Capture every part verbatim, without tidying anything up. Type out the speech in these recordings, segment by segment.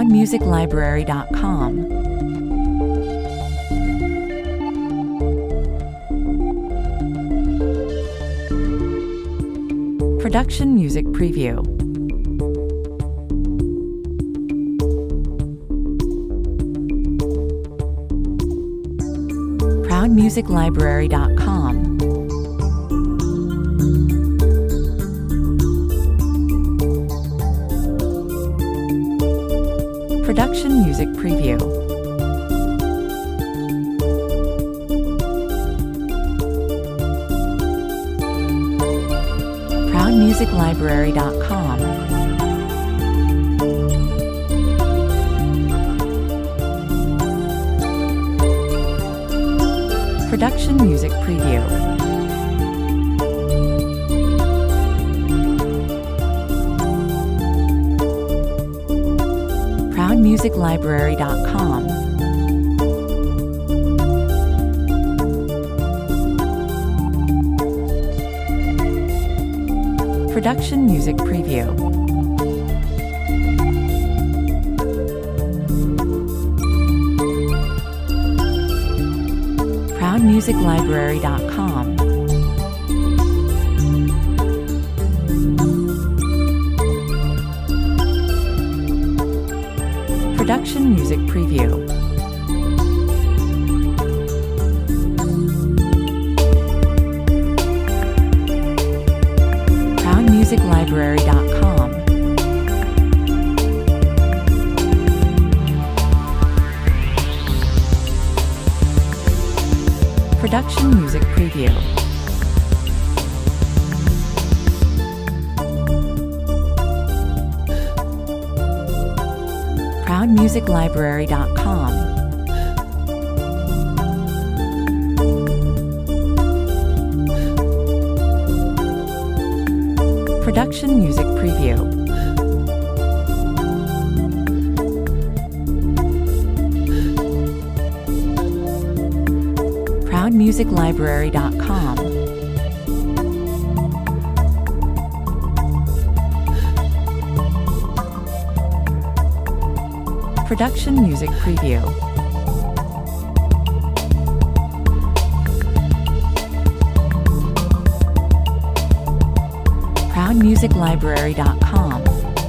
proud music library dot com. Production Music Preview. proud music library dot com. Production Music Preview. proud music library dot com. Production Music Preview. proud music library dot com. Production Music Preview. proud music library dot com. Production Music Preview. proud music library dot com. Production Music Preview. proud music library dot com. Production Music Preview. proud music library dot com. Production Music Preview. proud music library dot com.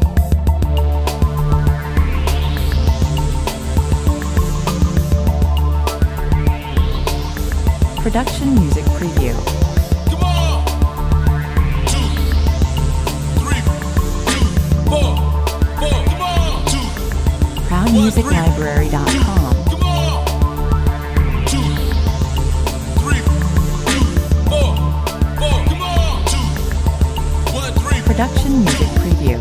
Production Music Preview. Come on! Two, three, two, four, four, come on! Two, proud music library dot com. come on! Two, three, two, four, four, come on! Two, one, three. Production Music Preview.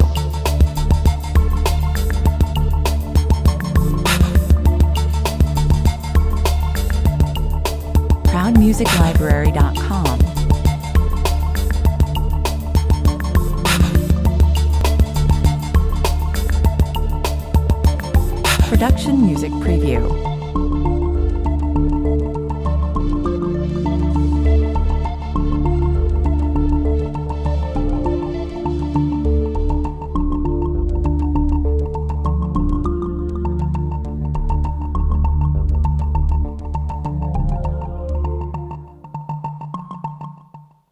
proud music library dot com. Production Music Preview.